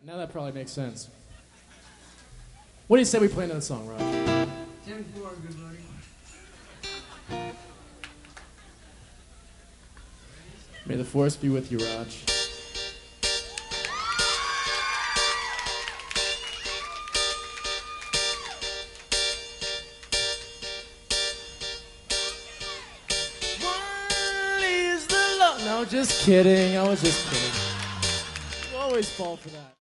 Now that probably makes sense. What do you say we play another song, Raj? 10-4, good buddy. May the force be with you, Raj. One is the love. No, just kidding. I was just kidding. You always fall for that.